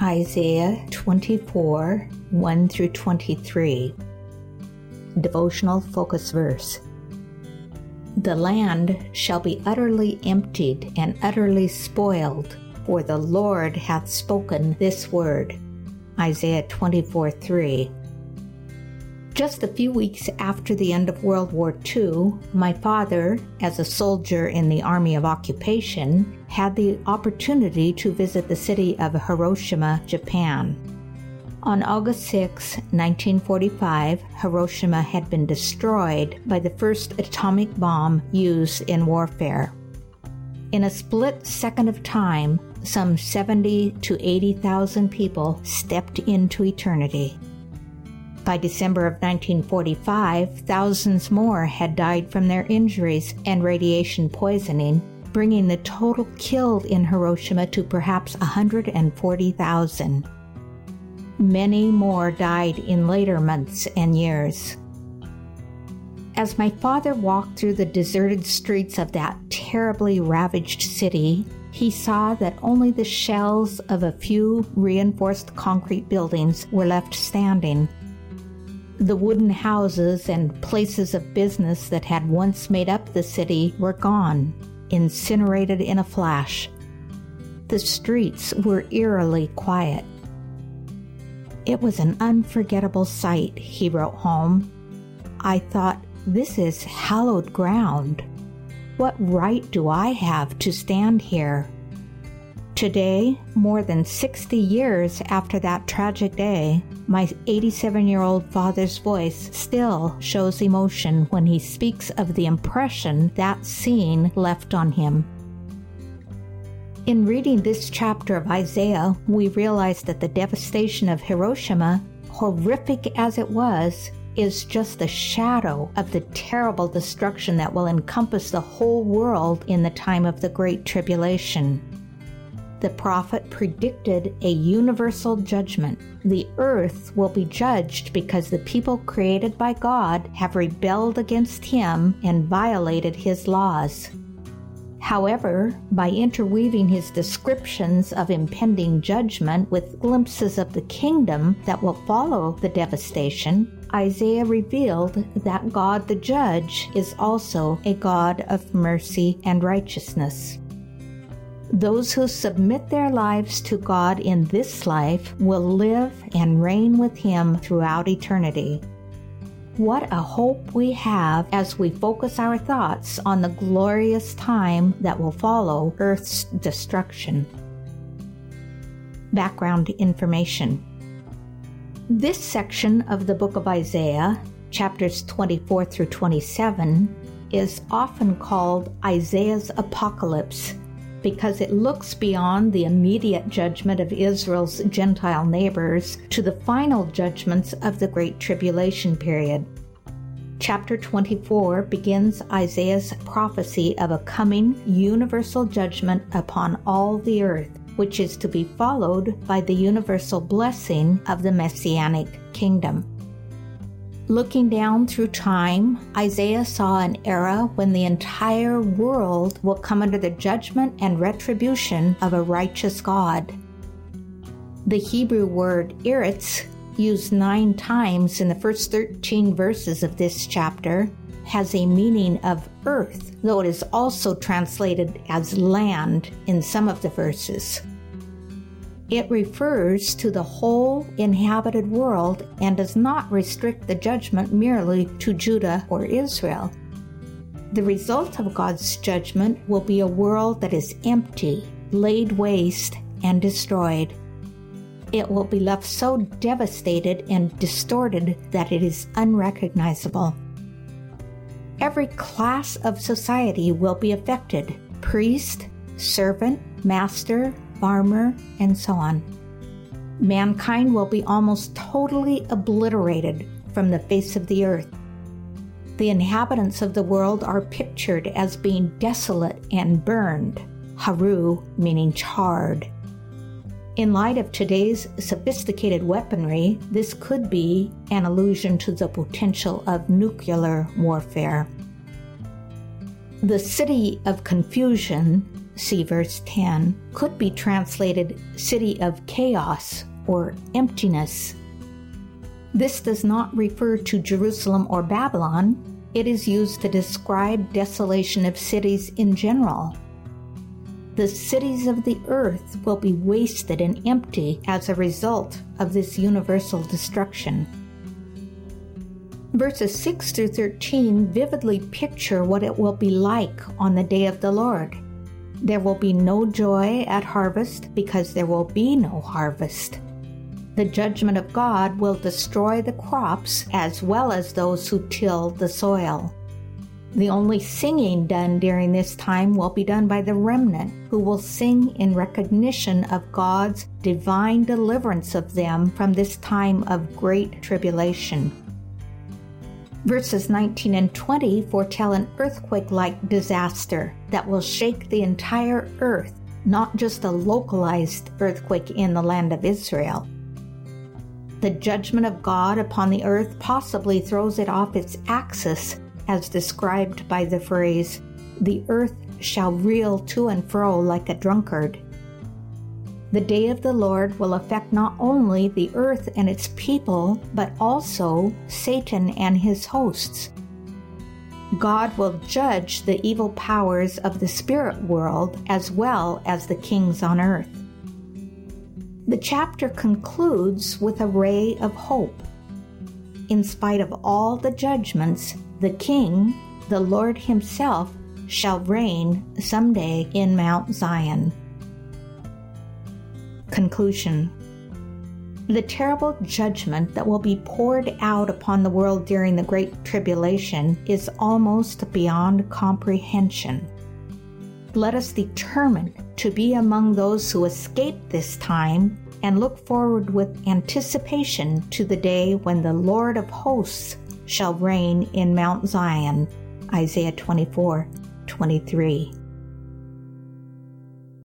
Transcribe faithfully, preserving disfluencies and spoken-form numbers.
Isaiah twenty-four, one through twenty-three. Devotional focus verse. The land shall be utterly emptied and utterly spoiled, for the Lord hath spoken this word. Isaiah twenty-four, three. Just a few weeks after the end of World War Two, my father, as a soldier in the Army of Occupation, had the opportunity to visit the city of Hiroshima, Japan. On August sixth, nineteen forty-five, Hiroshima had been destroyed by the first atomic bomb used in warfare. In a split second of time, some seventy to eighty thousand people stepped into eternity. By December of nineteen forty-five, thousands more had died from their injuries and radiation poisoning, bringing the total killed in Hiroshima to perhaps one hundred forty thousand. Many more died in later months and years. As my father walked through the deserted streets of that terribly ravaged city, he saw that only the shells of a few reinforced concrete buildings were left standing. The wooden houses and places of business that had once made up the city were gone, incinerated in a flash. The streets were eerily quiet. It was an unforgettable sight, he wrote home. I thought, this is hallowed ground. What right do I have to stand here? Today, more than sixty years after that tragic day, my eighty-seven-year-old father's voice still shows emotion when he speaks of the impression that scene left on him. In reading this chapter of Isaiah, we realize that the devastation of Hiroshima, horrific as it was, is just a shadow of the terrible destruction that will encompass the whole world in the time of the Great Tribulation. The prophet predicted a universal judgment. The earth will be judged because the people created by God have rebelled against Him and violated His laws. However, by interweaving his descriptions of impending judgment with glimpses of the kingdom that will follow the devastation, Isaiah revealed that God the Judge is also a God of mercy and righteousness. Those who submit their lives to God in this life will live and reign with Him throughout eternity. What a hope we have as we focus our thoughts on the glorious time that will follow Earth's destruction. Background information. This section of the book of Isaiah, chapters twenty-four through twenty-seven, is often called Isaiah's Apocalypse because it looks beyond the immediate judgment of Israel's Gentile neighbors to the final judgments of the Great Tribulation period. Chapter twenty-four begins Isaiah's prophecy of a coming universal judgment upon all the earth, which is to be followed by the universal blessing of the Messianic kingdom. Looking down through time, Isaiah saw an era when the entire world will come under the judgment and retribution of a righteous God. The Hebrew word eretz, used nine times in the first thirteen verses of this chapter, has a meaning of earth, though it is also translated as land in some of the verses. It refers to the whole inhabited world and does not restrict the judgment merely to Judah or Israel. The result of God's judgment will be a world that is empty, laid waste, and destroyed. It will be left so devastated and distorted that it is unrecognizable. Every class of society will be affected: priest, servant, master, farmer, and so on. Mankind will be almost totally obliterated from the face of the earth. The inhabitants of the world are pictured as being desolate and burned, haru meaning charred. In light of today's sophisticated weaponry, this could be an allusion to the potential of nuclear warfare. The city of confusion see verse ten, could be translated city of chaos or emptiness. This does not refer to Jerusalem or Babylon. It is used to describe desolation of cities in general. The cities of the earth will be wasted and empty as a result of this universal destruction. Verses six through thirteen vividly picture what it will be like on the day of the Lord. There will be no joy at harvest because there will be no harvest. The judgment of God will destroy the crops as well as those who till the soil. The only singing done during this time will be done by the remnant, who will sing in recognition of God's divine deliverance of them from this time of great tribulation. Verses nineteen and twenty foretell an earthquake-like disaster that will shake the entire earth, not just a localized earthquake in the land of Israel. The judgment of God upon the earth possibly throws it off its axis, as described by the phrase, "The earth shall reel to and fro like a drunkard." The day of the Lord will affect not only the earth and its people, but also Satan and his hosts. God will judge the evil powers of the spirit world as well as the kings on earth. The chapter concludes with a ray of hope. In spite of all the judgments, the King, the Lord himself, shall reign someday in Mount Zion. Conclusion. The terrible judgment that will be poured out upon the world during the Great Tribulation is almost beyond comprehension. Let us determine to be among those who escape this time and look forward with anticipation to the day when the Lord of hosts shall reign in Mount Zion. Isaiah twenty-four twenty-three.